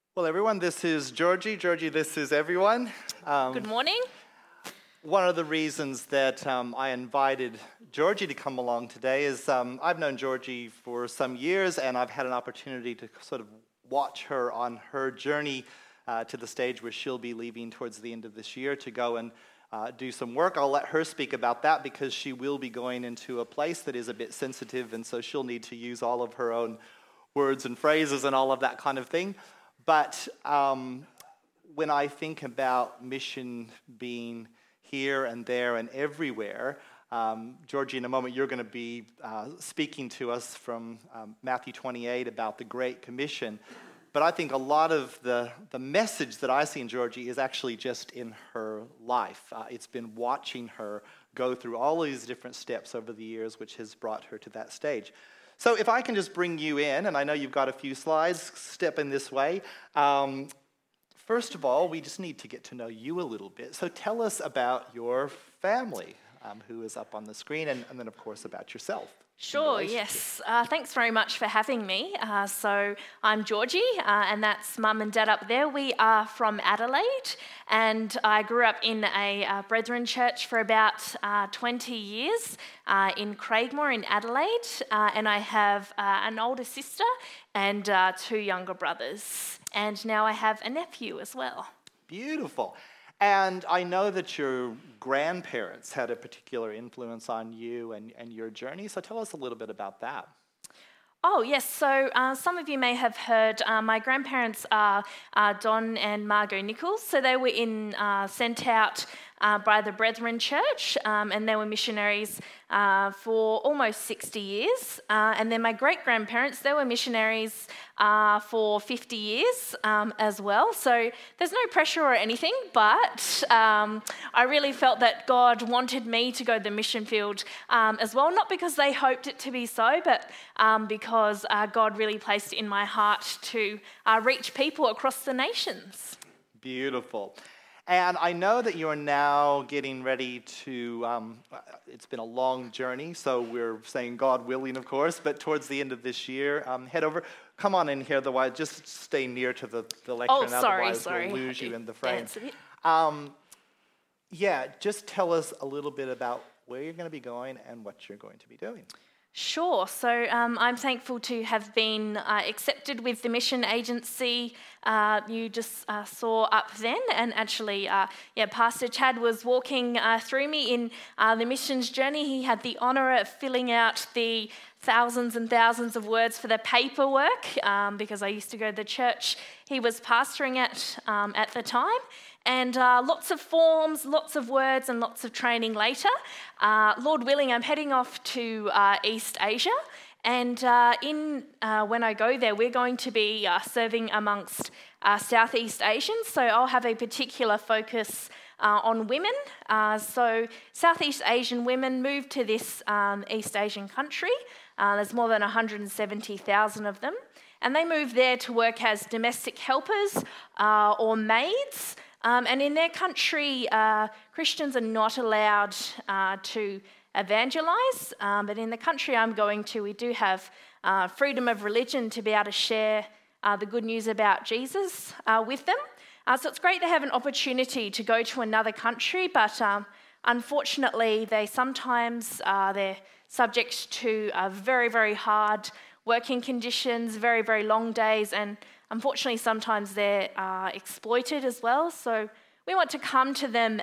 Well, everyone, this is Georgie. Georgie, this is everyone. Good morning. One of the reasons that I invited Georgie to come along today is I've known Georgie for some years, and I've had an opportunity to sort of watch her on her journey to the stage where she'll be leaving towards the end of this year to go and do some work. I'll let her speak about that because she will be going into a place that is a bit sensitive, and so she'll need to use all of her own words and phrases and all of that kind of thing. But when I think about mission being here and there and everywhere, Georgie, in a moment you're going to be speaking to us from Matthew 28 about the Great Commission. But I think a lot of the message that I see in Georgie is actually just in her life. It's been watching her go through all these different steps over the years, which has brought her to that stage. So if I can just bring you in, and I know you've got a few slides, step in this way. First of all, we just need to get to know you a little bit. So tell us about your family, who is up on the screen, and then, of course, about yourself. Sure, yes. Thanks very much for having me. So I'm Georgie, and that's Mum and Dad up there. We are from Adelaide, and I grew up in a Brethren church for about 20 years in Craigmore in Adelaide, and I have an older sister and two younger brothers, and now I have a nephew as well. Beautiful. And I know that your grandparents had a particular influence on you and your journey, so tell us a little bit about that. Oh, yes. So some of you may have heard my grandparents are Don and Margot Nichols. So they were sent out by the Brethren Church, and they were missionaries for almost 60 years. And then my great-grandparents, they were missionaries for 50 years as well. So there's no pressure or anything, but I really felt that God wanted me to go to the mission field as well, not because they hoped it to be so, but because God really placed it in my heart to reach people across the nations. Beautiful. And I know that you're now getting ready to, it's been a long journey, so we're saying God willing, of course, but towards the end of this year, head over. Come on in here, otherwise just stay near to the lectern, otherwise we'll lose you in the frame. Just tell us a little bit about where you're going to be going and what you're going to be doing. Sure. So I'm thankful to have been accepted with the mission agency you just saw up then. And actually, Pastor Chad was walking through me in the missions journey. He had the honour of filling out the thousands and thousands of words for the paperwork because I used to go to the church he was pastoring at the time. And lots of forms, lots of words, and lots of training later. Lord willing, I'm heading off to East Asia. And when I go there, we're going to be serving amongst Southeast Asians. So I'll have a particular focus on women. So Southeast Asian women move to this East Asian country. There's more than 170,000 of them. And they move there to work as domestic helpers or maids. And in their country, Christians are not allowed to evangelize, but in the country I'm going to, we do have freedom of religion to be able to share the good news about Jesus with them. So it's great to have an opportunity to go to another country, but unfortunately they sometimes they're subject to very, very hard working conditions, very, very long days, and unfortunately, sometimes they're exploited as well. So we want to come to them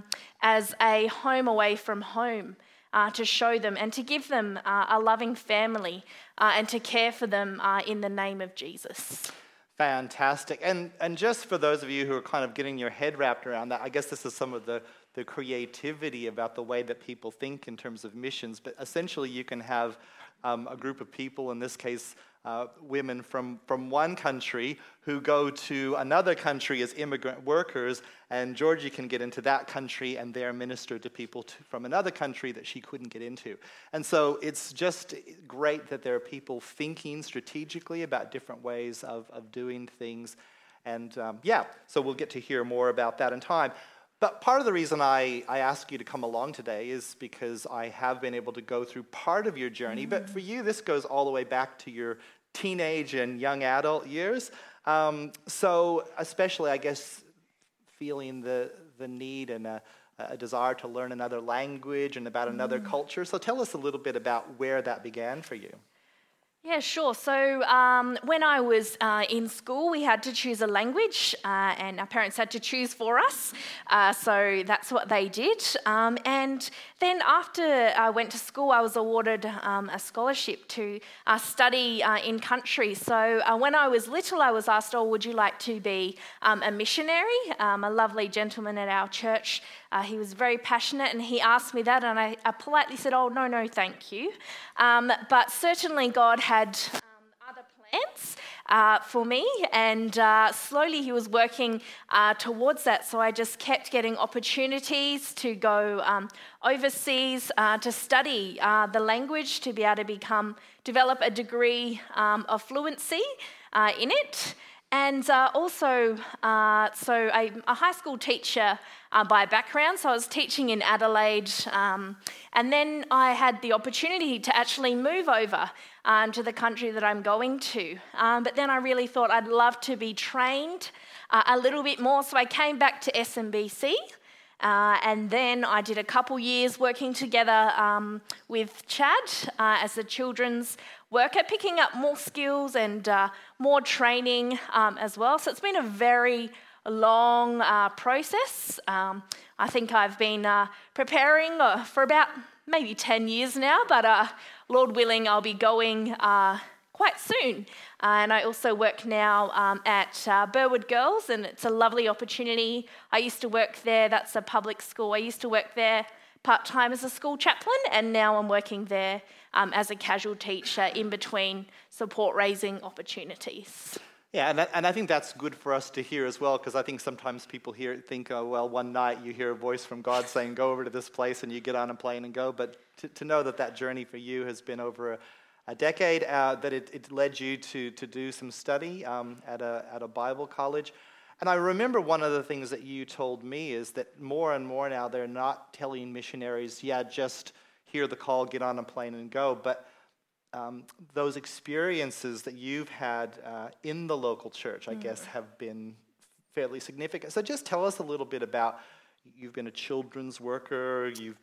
as a home away from home to show them and to give them a loving family and to care for them in the name of Jesus. Fantastic. And just for those of you who are kind of getting your head wrapped around that, I guess this is some of the creativity about the way that people think in terms of missions. But essentially, you can have a group of people, in this case, women from one country who go to another country as immigrant workers, and Georgie can get into that country and there minister to people from another country that she couldn't get into. And so it's just great that there are people thinking strategically about different ways of doing things. And so we'll get to hear more about that in time. But part of the reason I ask you to come along today is because I have been able to go through part of your journey. But for you, this goes all the way back to your teenage and young adult years. So especially, I guess, feeling the need and a desire to learn another language and about another culture. So tell us a little bit about where that began for you. Yeah, sure. So when I was in school, we had to choose a language, and our parents had to choose for us. So that's what they did. And then after I went to school, I was awarded a scholarship to study in country. So when I was little, I was asked, "Oh, would you like to be a missionary?" A lovely gentleman at our church, he was very passionate, and he asked me that, and I politely said, "Oh, no, thank you." But certainly God had other plans for me, and slowly he was working towards that. So I just kept getting opportunities to go overseas to study the language, to be able to develop a degree of fluency in it. And also, so I'm a high school teacher by background, so I was teaching in Adelaide, and then I had the opportunity to actually move over to the country that I'm going to. But then I really thought I'd love to be trained a little bit more, so I came back to SMBC. And then I did a couple years working together with Chad as a children's worker, picking up more skills and more training as well. So it's been a very long process. I think I've been preparing for about maybe 10 years now, but Lord willing, I'll be going quite soon. And I also work now at Burwood Girls, and it's a lovely opportunity. I used to work there. That's a public school. I used to work there part-time as a school chaplain, and now I'm working there as a casual teacher in between support raising opportunities. Yeah, and I think that's good for us to hear as well, because I think sometimes people think, oh, well, one night you hear a voice from God saying, go over to this place, and you get on a plane and go. But to know that journey for you has been over a decade, that it led you to do some study at a Bible college. And I remember one of the things that you told me is that more and more now they're not telling missionaries, just hear the call, get on a plane and go, but those experiences that you've had in the local church, I guess, have been fairly significant. So just tell us a little bit about, you've been a children's worker, you've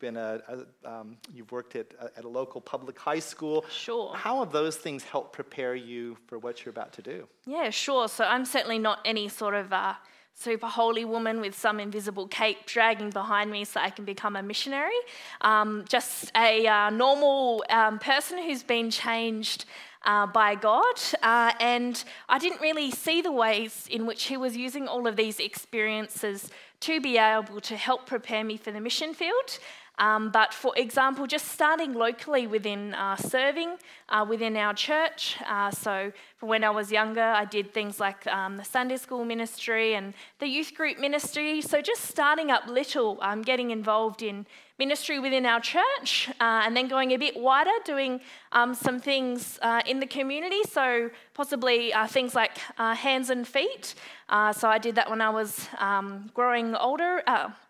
worked at a local public high school. Sure. How have those things helped prepare you for what you're about to do? Yeah, sure. So I'm certainly not any sort of super holy woman with some invisible cape dragging behind me so I can become a missionary. Just a normal person who's been changed by God, and I didn't really see the ways in which he was using all of these experiences to be able to help prepare me for the mission field. But for example, just starting locally within serving within our church. So for when I was younger, I did things like the Sunday school ministry and the youth group ministry. So just starting up little, getting involved in ministry within our church, and then going a bit wider, doing some things in the community. So possibly things like hands and feet. So I did that when I was growing older,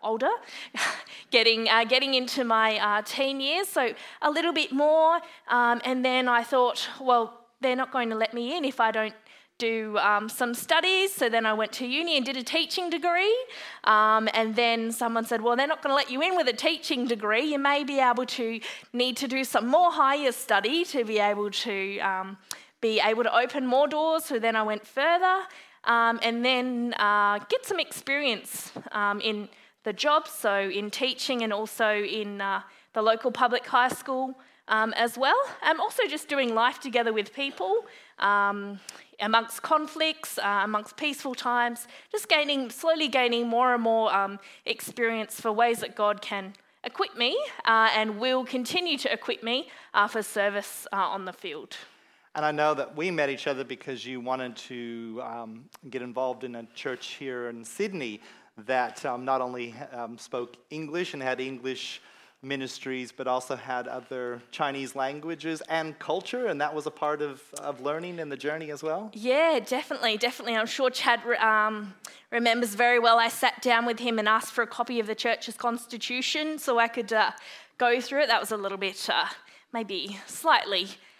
getting into my teen years. So a little bit more, and then I thought, well, they're not going to let me in if I don't do some studies. So then I went to uni and did a teaching degree, and then someone said, well, they're not going to let you in with a teaching degree. You may be able to need to do some more higher study to be able to open more doors. So then I went further, and then get some experience in the job, so in teaching and also in the local public high school as well. I'm also just doing life together with people, amongst conflicts, amongst peaceful times, just slowly gaining more and more experience for ways that God can equip me and will continue to equip me for service on the field. And I know that we met each other because you wanted to get involved in a church here in Sydney that not only spoke English and had English ministries, but also had other Chinese languages and culture, and that was a part of learning in the journey as well? Yeah, definitely. I'm sure Chad remembers very well. I sat down with him and asked for a copy of the church's constitution so I could go through it. That was a little bit, maybe slightly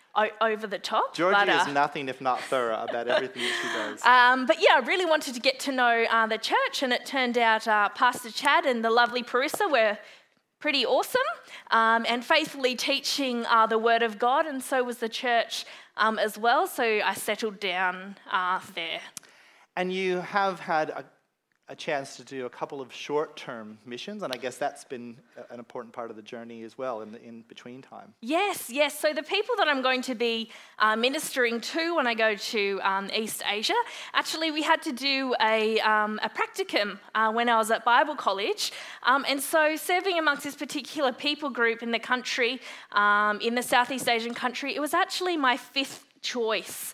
over the top. Georgie is nothing if not thorough about everything that she does. But yeah, I really wanted to get to know the church, and it turned out Pastor Chad and the lovely Parissa were pretty awesome and faithfully teaching the Word of God, and so was the church as well. So I settled down there. And you have had a chance to do a couple of short-term missions, and I guess that's been an important part of the journey as well in between time. Yes. So the people that I'm going to be ministering to when I go to East Asia, actually we had to do a practicum when I was at Bible college, and so serving amongst this particular people group in the country, in the Southeast Asian country, it was actually my 5th choice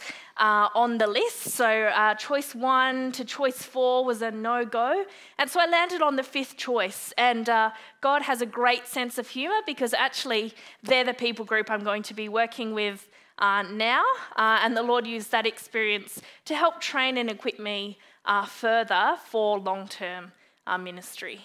on the list. So choice 1 to choice 4 was a no-go. And so I landed on the 5th choice. And God has a great sense of humour, because actually they're the people group I'm going to be working with now. And the Lord used that experience to help train and equip me further for long-term ministry.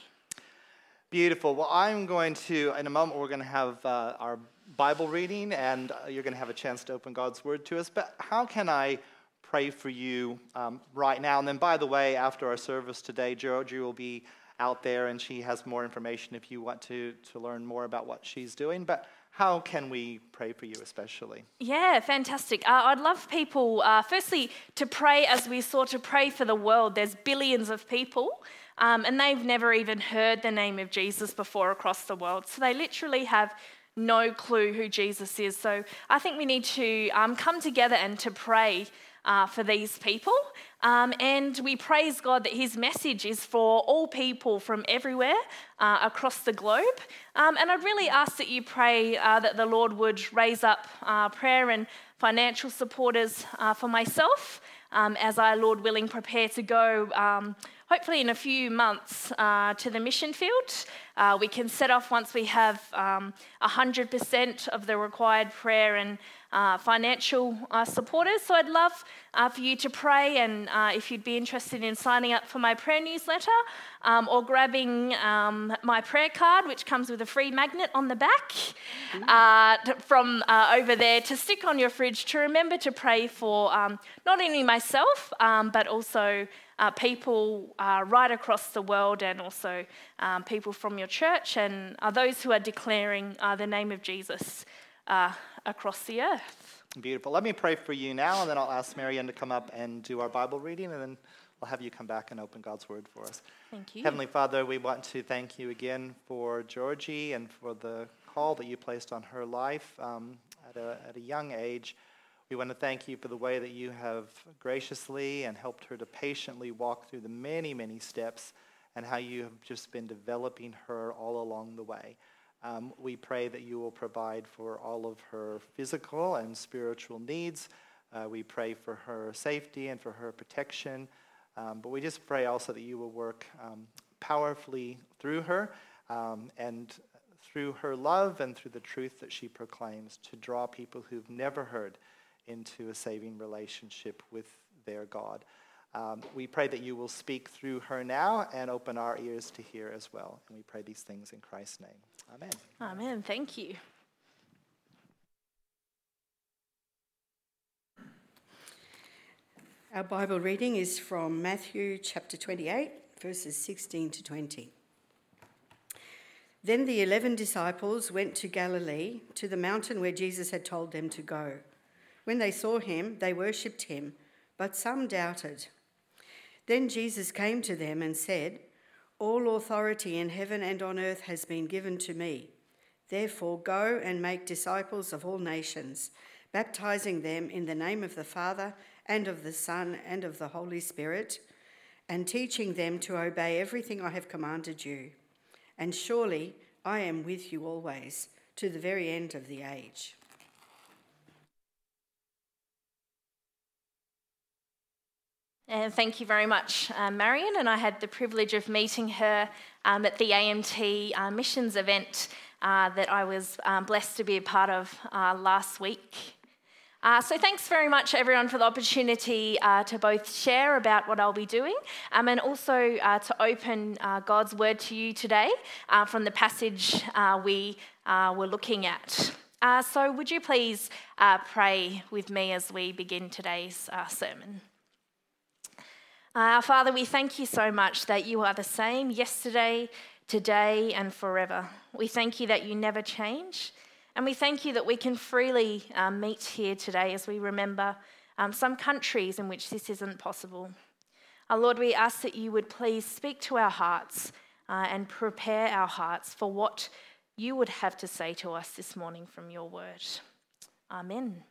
Beautiful. Well, I'm going to, in a moment, we're going to have our Bible reading, and you're going to have a chance to open God's Word to us. But how can I pray for you right now? And then, by the way, after our service today, Georgie will be out there, and she has more information if you want to learn more about what she's doing. But how can we pray for you especially? Yeah, fantastic. I'd love people, firstly, to pray as we sort of pray for the world. There's billions of people, and they've never even heard the name of Jesus before across the world. So they literally have no clue who Jesus is. So I think we need to come together and to pray for these people. And we praise God that his message is for all people from everywhere across the globe. And I'd really ask that you pray that the Lord would raise up prayer and financial supporters for myself as I, Lord willing, prepare to go hopefully in a few months to the mission field. We can set off once we have 100% of the required prayer and financial supporters. So I'd love for you to pray, and if you'd be interested in signing up for my prayer newsletter or grabbing my prayer card, which comes with a free magnet on the back from over there to stick on your fridge to remember to pray for not only myself but also people right across the world, and also people from your church, and those who are declaring the name of Jesus across the earth. Beautiful. Let me pray for you now, and then I'll ask Marianne to come up and do our Bible reading, and then I'll have you come back and open God's Word for us. Thank you. Heavenly Father, we want to thank you again for Georgie and for the call that you placed on her life at a young age. We want to thank you for the way that you have graciously and helped her to patiently walk through the many, many steps, and how you have just been developing her all along the way. We pray that you will provide for all of her physical and spiritual needs. We pray for her safety and for her protection. But we just pray also that you will work powerfully through her and through her love and through the truth that she proclaims, to draw people who've never heard into a saving relationship with their God. We pray that you will speak through her now and open our ears to hear as well. And we pray these things in Christ's name. Amen. Amen. Thank you. Our Bible reading is from Matthew chapter 28, verses 16 to 20. Then the 11 disciples went to Galilee, to the mountain where Jesus had told them to go. When they saw him, they worshipped him, but some doubted. Then Jesus came to them and said, "All authority in heaven and on earth has been given to me. Therefore go and make disciples of all nations, baptizing them in the name of the Father and of the Son and of the Holy Spirit, and teaching them to obey everything I have commanded you. And surely I am with you always, to the very end of the age." And thank you very much, Marion. And I had the privilege of meeting her at the AMT missions event that I was blessed to be a part of last week. So thanks very much, everyone, for the opportunity to both share about what I'll be doing and also to open God's Word to you today from the passage we were looking at. So would you please pray with me as we begin today's sermon? Our Father, we thank you so much that you are the same yesterday, today, and forever. We thank you that you never change, and we thank you that we can freely meet here today as we remember some countries in which this isn't possible. Lord, we ask that you would please speak to our hearts and prepare our hearts for what you would have to say to us this morning from your word. Amen.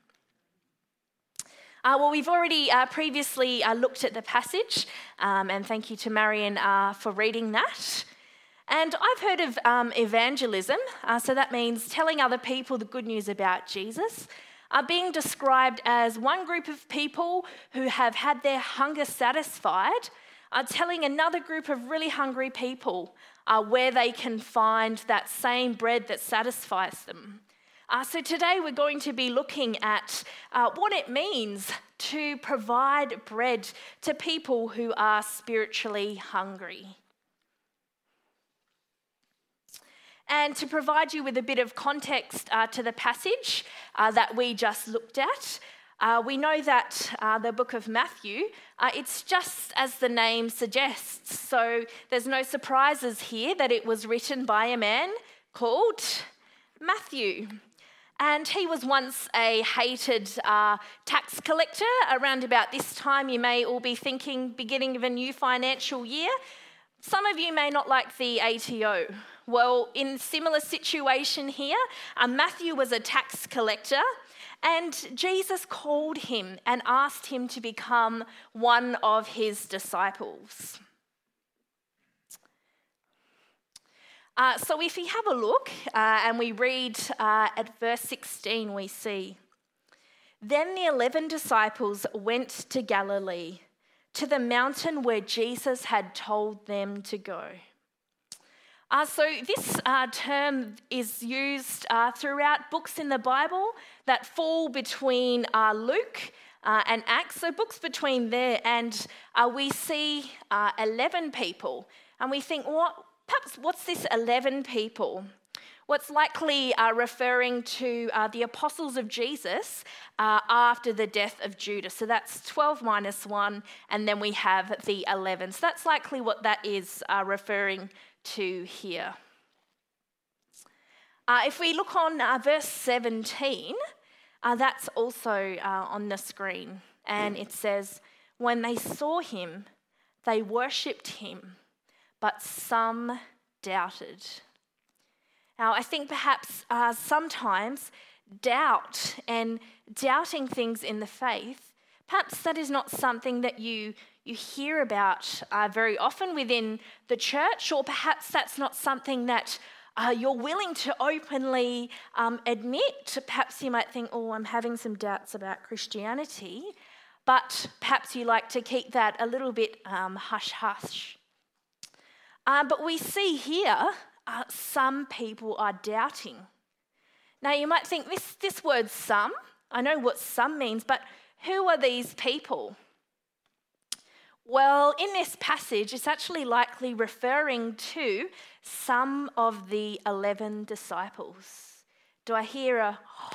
Well, we've already previously looked at the passage, and thank you to Marion for reading that. And I've heard of evangelism, so that means telling other people the good news about Jesus, being described as one group of people who have had their hunger satisfied, telling another group of really hungry people where they can find that same bread that satisfies them. So today we're going to be looking at what it means to provide bread to people who are spiritually hungry. And to provide you with a bit of context to the passage that we just looked at, we know that the book of Matthew, it's just as the name suggests. So there's no surprises here that it was written by a man called Matthew. And he was once a hated tax collector. Around about this time, you may all be thinking beginning of a new financial year. Some of you may not like the ATO. Well, in similar situation here, Matthew was a tax collector, and Jesus called him and asked him to become one of his disciples. So if we have a look and we read at verse 16, we see, "Then the 11 disciples went to Galilee, to the mountain where Jesus had told them to go." So this term is used throughout books in the Bible that fall between Luke and Acts. So books between there, and we see 11 people. And we think, what's this 11 people? What's likely referring to the apostles of Jesus after the death of Judas. So that's 12 minus 1, and then we have the 11. So that's likely what that is referring to here. If we look on verse 17, that's also on the screen. And it says, "When they saw him, they worshipped him, but some doubted." Now, I think perhaps sometimes doubt and doubting things in the faith, perhaps that is not something that you hear about very often within the church, or perhaps that's not something that you're willing to openly admit. Perhaps you might think, I'm having some doubts about Christianity, but perhaps you like to keep that a little bit hush-hush. But we see here some people are doubting. Now you might think this word "some," I know what "some" means, but who are these people? Well, in this passage, it's actually likely referring to some of the 11 disciples. Do I hear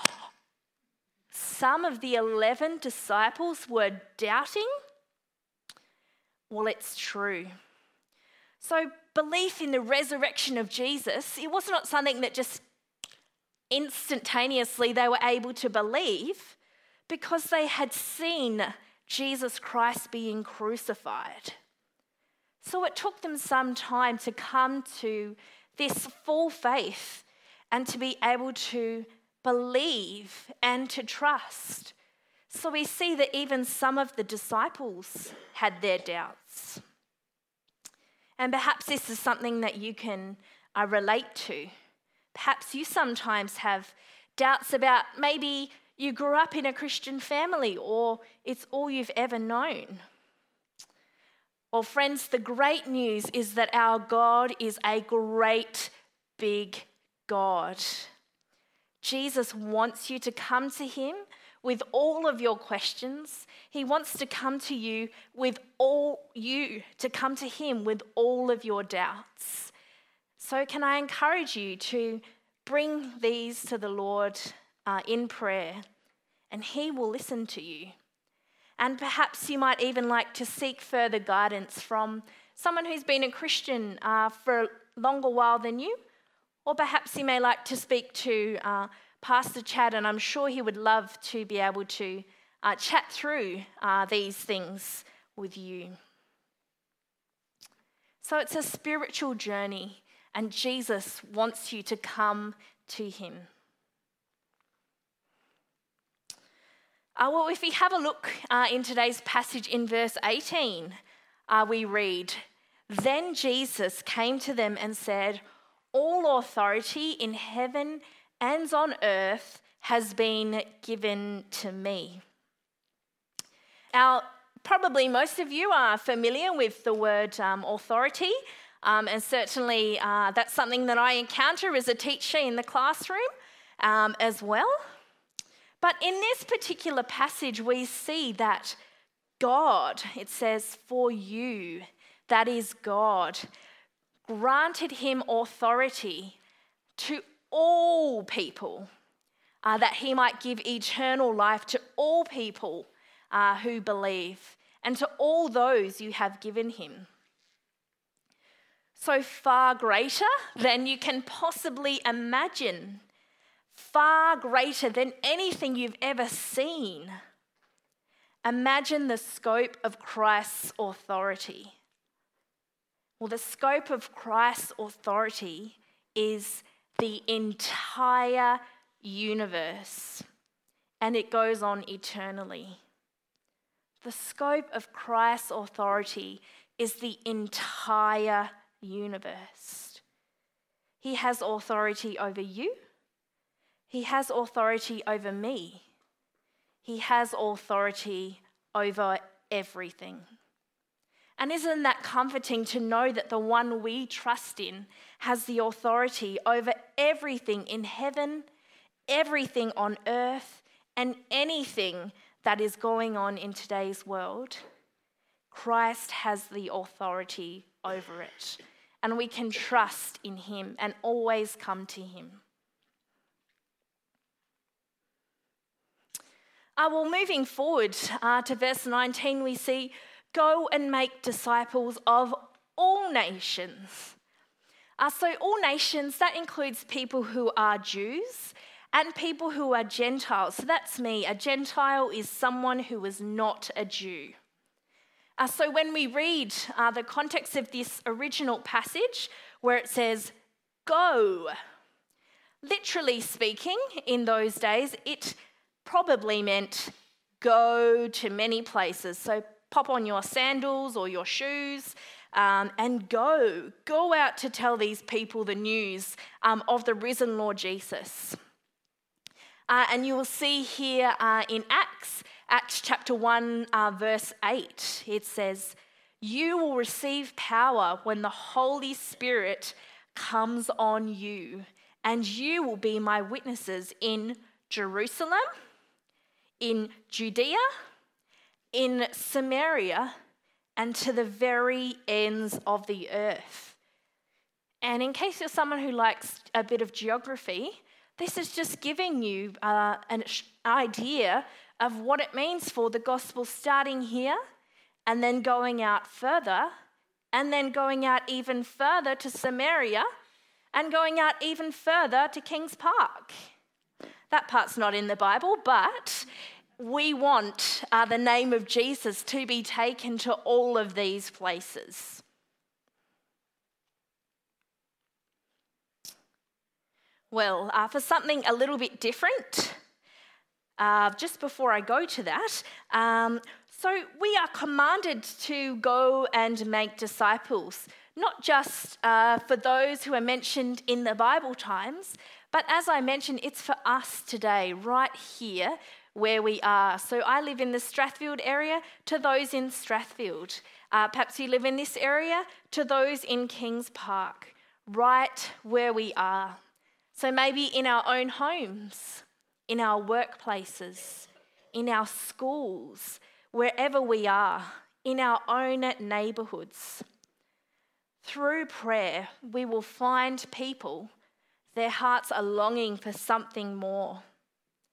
some of the 11 disciples were doubting? Well, it's true. So belief in the resurrection of Jesus, it was not something that just instantaneously they were able to believe, because they had seen Jesus Christ being crucified. So it took them some time to come to this full faith and to be able to believe and to trust. So we see that even some of the disciples had their doubts. And perhaps this is something that you can relate to. Perhaps you sometimes have doubts about maybe you grew up in a Christian family, or it's all you've ever known. Well, friends, the great news is that our God is a great, big God. Jesus wants you to come to him with all of your questions. He wants to come to you with come to him with all of your doubts. So can I encourage you to bring these to the Lord in prayer, and he will listen to you. And perhaps you might even like to seek further guidance from someone who's been a Christian for a longer while than you, or perhaps you may like to speak to Pastor Chad, and I'm sure he would love to be able to chat through these things with you. So it's a spiritual journey, and Jesus wants you to come to him. Well, if we have a look in today's passage in verse 18, we read, "Then Jesus came to them and said, 'All authority in heaven and on earth has been given to me.'" Now, probably most of you are familiar with the word authority, and certainly that's something that I encounter as a teacher in the classroom as well. But in this particular passage, we see that God, it says, "for you," that is God, granted him authority to all people, that he might give eternal life to all people who believe, and to all those you have given him. So far greater than you can possibly imagine, far greater than anything you've ever seen. Imagine the scope of Christ's authority. Well, the scope of Christ's authority is the entire universe, and it goes on eternally. The scope of Christ's authority is the entire universe. He has authority over you. He has authority over me. He has authority over everything. And isn't that comforting to know that the one we trust in has the authority over everything in heaven, everything on earth, and anything that is going on in today's world? Christ has the authority over it, and we can trust in him and always come to him. Well, moving forward to verse 19, we see, "Go and make disciples of all nations." So all nations, that includes people who are Jews and people who are Gentiles. So that's me. A Gentile is someone who is not a Jew. So when we read the context of this original passage where it says, "Go," literally speaking, in those days, it probably meant go to many places. So pop on your sandals or your shoes and go. Go out to tell these people the news of the risen Lord Jesus. And you will see here in Acts chapter 1, verse 8, it says, "You will receive power when the Holy Spirit comes on you, and you will be my witnesses in Jerusalem, in Judea, in Samaria, and to the very ends of the earth." And in case you're someone who likes a bit of geography, this is just giving you an idea of what it means for the gospel starting here and then going out further and then going out even further to Samaria and going out even further to Kings Park. That part's not in the Bible, but we want the name of Jesus to be taken to all of these places. Well, for something a little bit different, just before I go to that, so we are commanded to go and make disciples, not just for those who are mentioned in the Bible times, but as I mentioned, it's for us today, right here where we are. So I live in the Strathfield area, to those in Strathfield. Perhaps you live in this area, to those in Kings Park, right where we are. So maybe in our own homes, in our workplaces, in our schools, wherever we are, in our own neighbourhoods. Through prayer, we will find people, their hearts are longing for something more.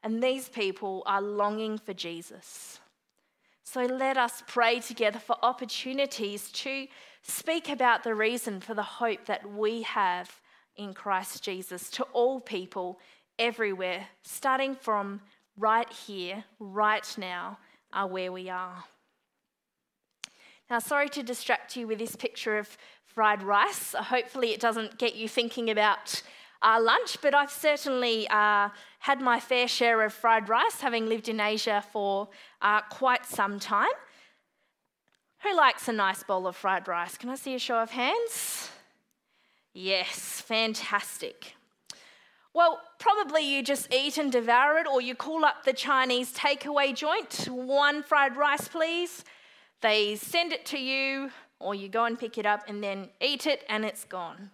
And these people are longing for Jesus. So let us pray together for opportunities to speak about the reason for the hope that we have in Christ Jesus to all people everywhere, starting from right here, right now, where we are. Now, sorry to distract you with this picture of fried rice. Hopefully it doesn't get you thinking about lunch, but I've certainly had my fair share of fried rice, having lived in Asia for quite some time. Who likes a nice bowl of fried rice? Can I see a show of hands? Yes, fantastic. Well, probably you just eat and devour it, or you call up the Chinese takeaway joint, 1 fried rice please. They send it to you, or you go and pick it up and then eat it and it's gone.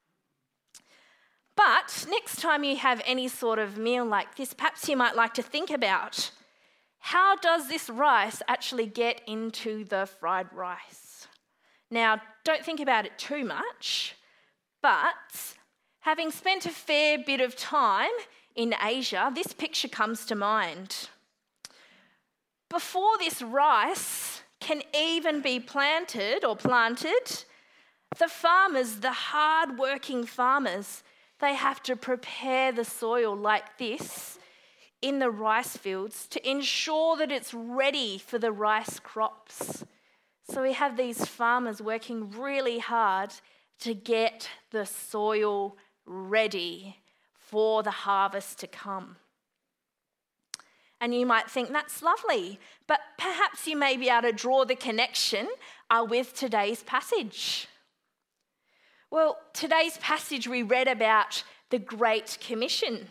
But next time you have any sort of meal like this, perhaps you might like to think about, how does this rice actually get into the fried rice? Now, don't think about it too much, but having spent a fair bit of time in Asia, this picture comes to mind. Before this rice can even be planted, the farmers, the hard-working farmers, they have to prepare the soil like this in the rice fields to ensure that it's ready for the rice crops. So we have these farmers working really hard to get the soil ready for the harvest to come. And you might think that's lovely, but perhaps you may be able to draw the connection with today's passage. Well, today's passage we read about the Great Commission.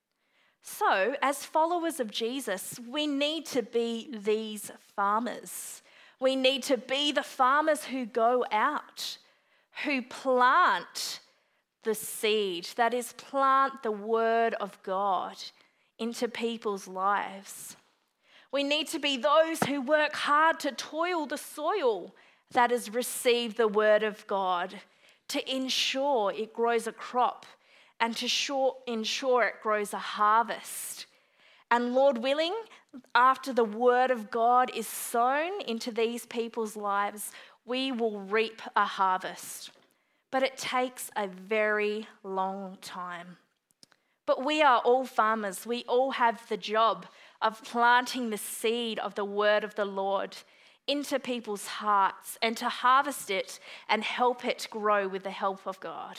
So, as followers of Jesus, we need to be these farmers. We need to be the farmers who go out, who plant the seed, that is, plant the word of God into people's lives. We need to be those who work hard to toil the soil that has received the word of God, to ensure it grows a crop and to ensure it grows a harvest. And Lord willing, after the word of God is sown into these people's lives, we will reap a harvest. But it takes a very long time. But we are all farmers. We all have the job of planting the seed of the word of the Lord into people's hearts and to harvest it and help it grow with the help of God.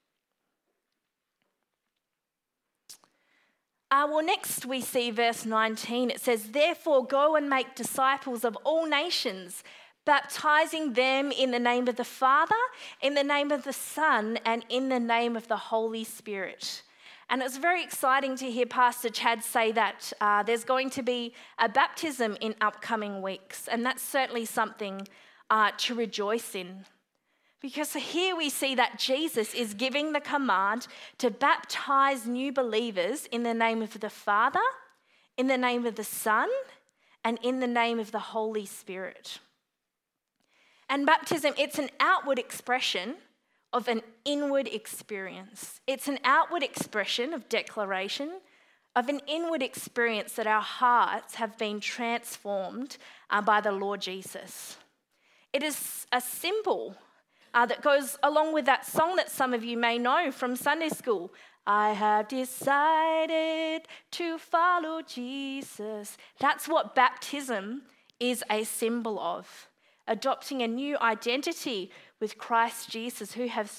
Next we see verse 19. It says, "Therefore go and make disciples of all nations, baptizing them in the name of the Father, in the name of the Son, and in the name of the Holy Spirit." And it's very exciting to hear Pastor Chad say that there's going to be a baptism in upcoming weeks, and that's certainly something to rejoice in. Because here we see that Jesus is giving the command to baptize new believers in the name of the Father, in the name of the Son, and in the name of the Holy Spirit. And baptism, it's an outward expression of an inward experience. It's an outward expression of declaration, of an inward experience that our hearts have been transformed by the Lord Jesus. It is a symbol that goes along with that song that some of you may know from Sunday school. I have decided to follow Jesus. That's what baptism is a symbol of. Adopting a new identity with Christ Jesus, who has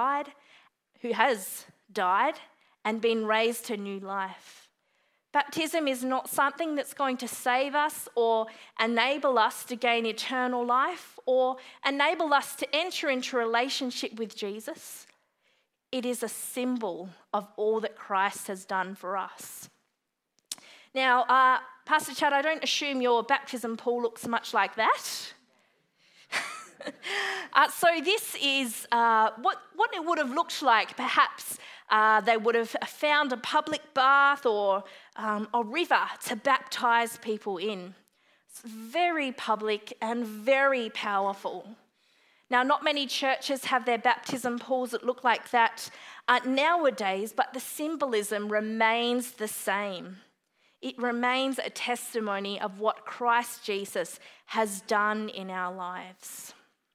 died and been raised to new life. Baptism is not something that's going to save us or enable us to gain eternal life or enable us to enter into a relationship with Jesus. It is a symbol of all that Christ has done for us. Now, Pastor Chad, I don't assume your baptism pool looks much like that. So this is what it would have looked like. Perhaps they would have found a public bath or a river to baptize people in. It's very public and very powerful. Now, not many churches have their baptism pools that look like that nowadays, but the symbolism remains the same. It remains a testimony of what Christ Jesus has done in our lives.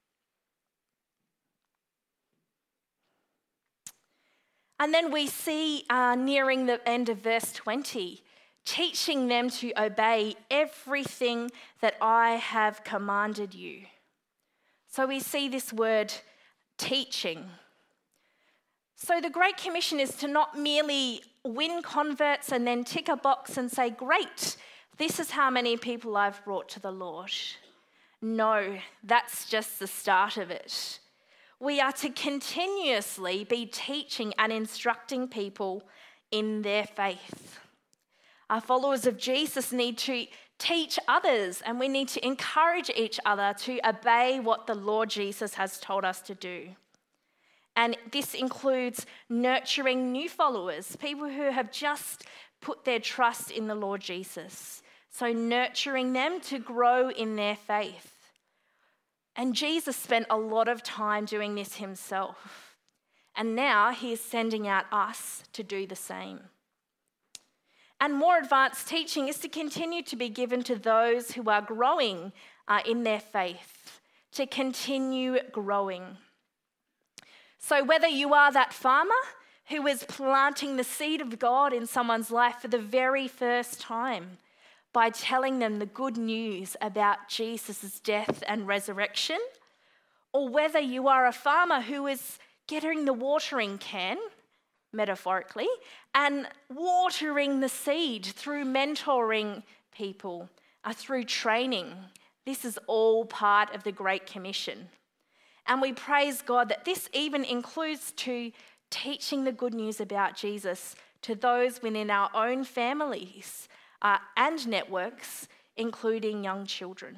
And then we see nearing the end of verse 20, teaching them to obey everything that I have commanded you. So we see this word teaching. So the Great Commission is to not merely win converts and then tick a box and say, great, this is how many people I've brought to the Lord. No, that's just the start of it. We are to continuously be teaching and instructing people in their faith. Our followers of Jesus need to teach others, and we need to encourage each other to obey what the Lord Jesus has told us to do. And this includes nurturing new followers, people who have just put their trust in the Lord Jesus. So nurturing them to grow in their faith. And Jesus spent a lot of time doing this himself. And now he is sending out us to do the same. And more advanced teaching is to continue to be given to those who are growing in their faith, to continue growing. So whether you are that farmer who is planting the seed of God in someone's life for the very first time by telling them the good news about Jesus' death and resurrection, or whether you are a farmer who is getting the watering can, metaphorically, and watering the seed through mentoring people, through training. This is all part of the Great Commission. And we praise God that this even includes to teaching the good news about Jesus to those within our own families and networks, including young children.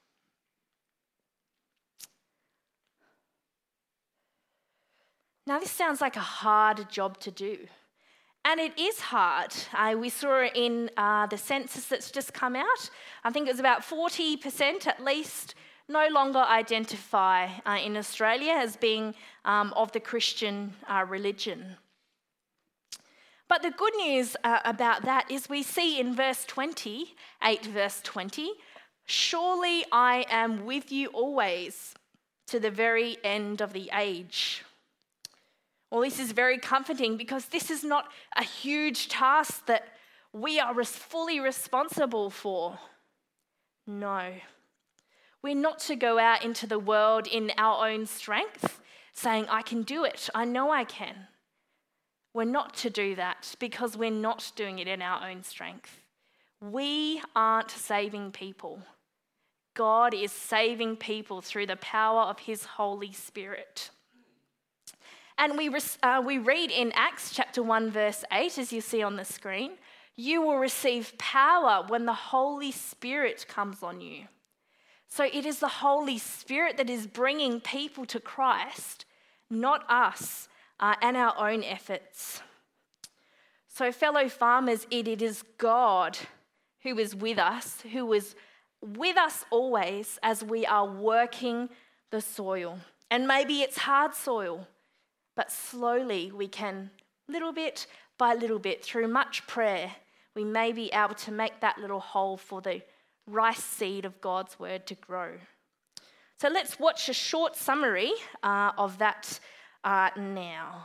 Now, this sounds like a hard job to do. And it is hard. We saw it in the census that's just come out. I think it was about 40% at least no longer identify in Australia as being of the Christian religion. But the good news about that is we see in verse 20, 8 verse 20, surely I am with you always to the very end of the age. Well, this is very comforting because this is not a huge task that we are fully responsible for. No. We're not to go out into the world in our own strength, saying, I can do it, I know I can. We're not to do that because we're not doing it in our own strength. We aren't saving people. God is saving people through the power of his Holy Spirit. And we read in Acts chapter 1 verse 8, as you see on the screen, you will receive power when the Holy Spirit comes on you. So it is the Holy Spirit that is bringing people to Christ, not us and our own efforts. So fellow farmers, it is God who is with us, who is with us always as we are working the soil. And maybe it's hard soil, but slowly we can, little bit by little bit, through much prayer, we may be able to make that little hole for the rice seed of God's word to grow. So let's watch a short summary of that now.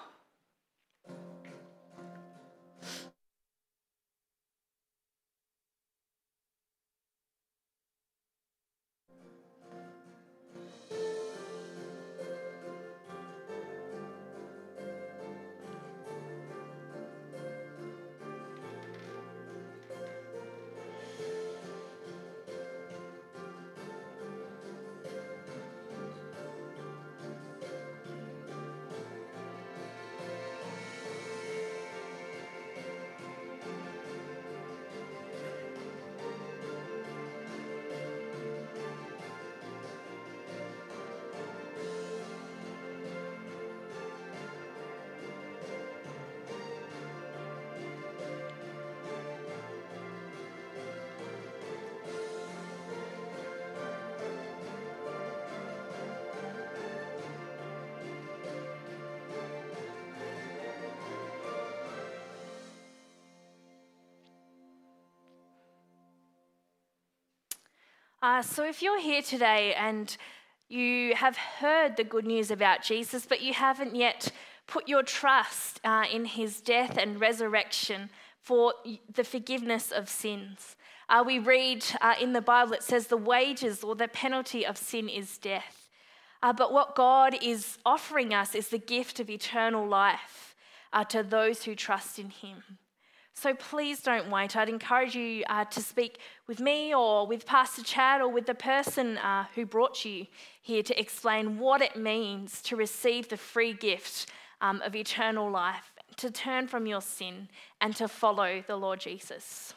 So if you're here today and you have heard the good news about Jesus, but you haven't yet put your trust in his death and resurrection for the forgiveness of sins. We read in the Bible, it says the wages or the penalty of sin is death. But what God is offering us is the gift of eternal life to those who trust in him. So please don't wait. I'd encourage you to speak with me or with Pastor Chad or with the person who brought you here to explain what it means to receive the free gift of eternal life, to turn from your sin and to follow the Lord Jesus.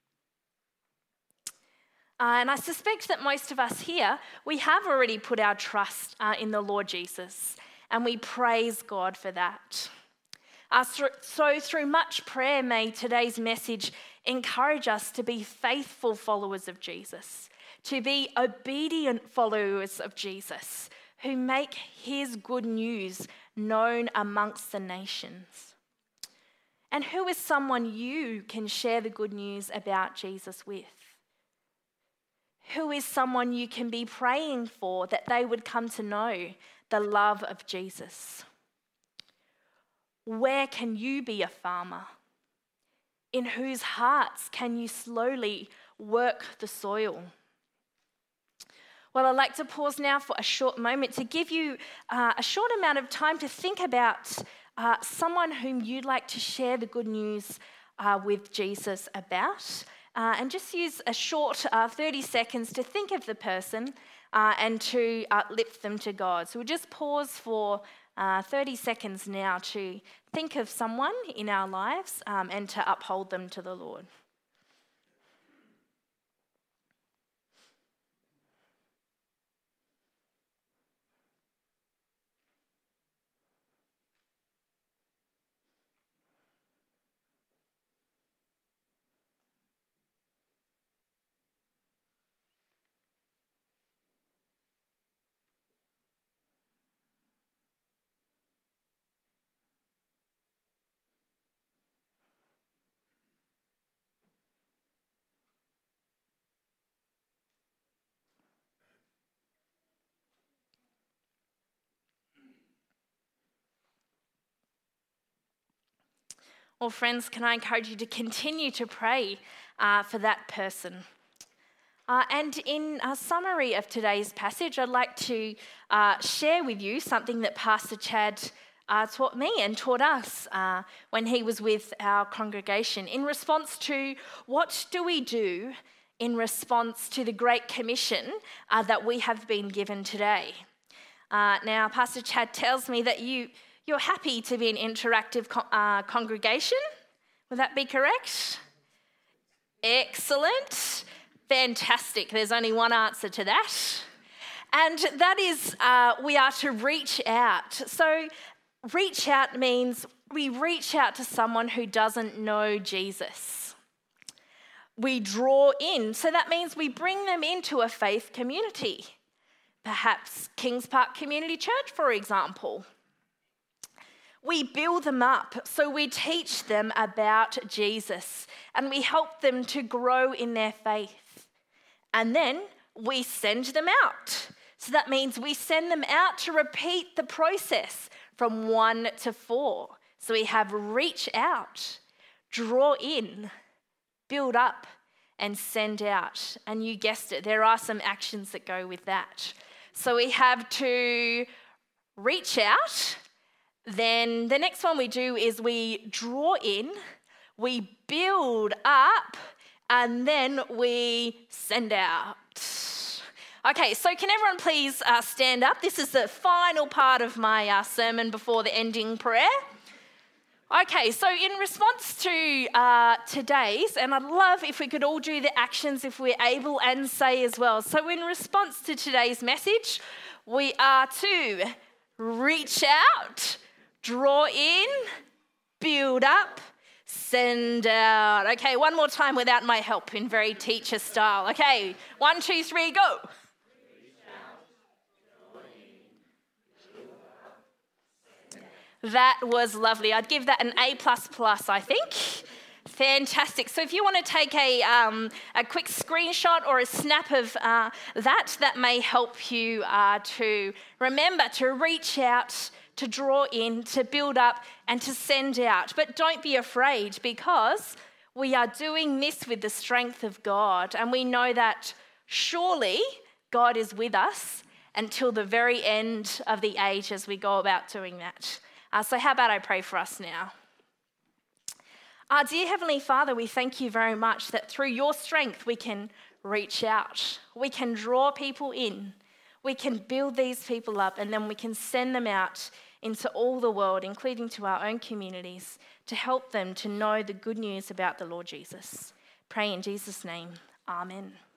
And I suspect that most of us here, we have already put our trust in the Lord Jesus, and we praise God for that. So through much prayer, may today's message encourage us to be faithful followers of Jesus, to be obedient followers of Jesus, who make his good news known amongst the nations. And who is someone you can share the good news about Jesus with? Who is someone you can be praying for that they would come to know the love of Jesus? Where can you be a farmer? In whose hearts can you slowly work the soil? Well, I'd like to pause now for a short moment to give you a short amount of time to think about someone whom you'd like to share the good news with Jesus about. And just use a short 30 seconds to think of the person and to lift them to God. So we'll just pause for 30 seconds now to think of someone in our lives and to uphold them to the Lord. Well, friends, can I encourage you to continue to pray for that person? And in a summary of today's passage, I'd like to share with you something that Pastor Chad taught me and taught us when he was with our congregation in response to what do we do in response to the Great Commission that we have been given today. Now, Pastor Chad tells me that you're happy to be an interactive congregation. Would that be correct? Excellent. Fantastic. There's only one answer to that. And that is we are to reach out. So reach out means we reach out to someone who doesn't know Jesus. We draw in. So that means we bring them into a faith community. Perhaps Kings Park Community Church, for example. We build them up, so we teach them about Jesus and we help them to grow in their faith. And then we send them out. So that means we send them out to repeat the process from 1 to 4. So we have reach out, draw in, build up, and send out. And you guessed it, there are some actions that go with that. So we have to reach out. Then the next one we do is we draw in, we build up, and then we send out. Okay, so can everyone please stand up? This is the final part of my sermon before the ending prayer. Okay, so in response to today's, and I'd love if we could all do the actions if we're able and say as well. So in response to today's message, we are to reach out, draw in, build up, send out. Okay, one more time without my help in very teacher style. Okay, 1, 2, 3, go. That was lovely. I'd give that an A++, I think. Fantastic. So if you want to take a quick screenshot or a snap of that may help you to remember to reach out, to draw in, to build up, and to send out. But don't be afraid, because we are doing this with the strength of God, and we know that surely God is with us until the very end of the age as we go about doing that. So how about I pray for us now? Our dear Heavenly Father, we thank you very much that through your strength we can reach out, we can draw people in, we can build these people up, and then we can send them out into all the world, including to our own communities, to help them to know the good news about the Lord Jesus. Pray in Jesus' name. Amen.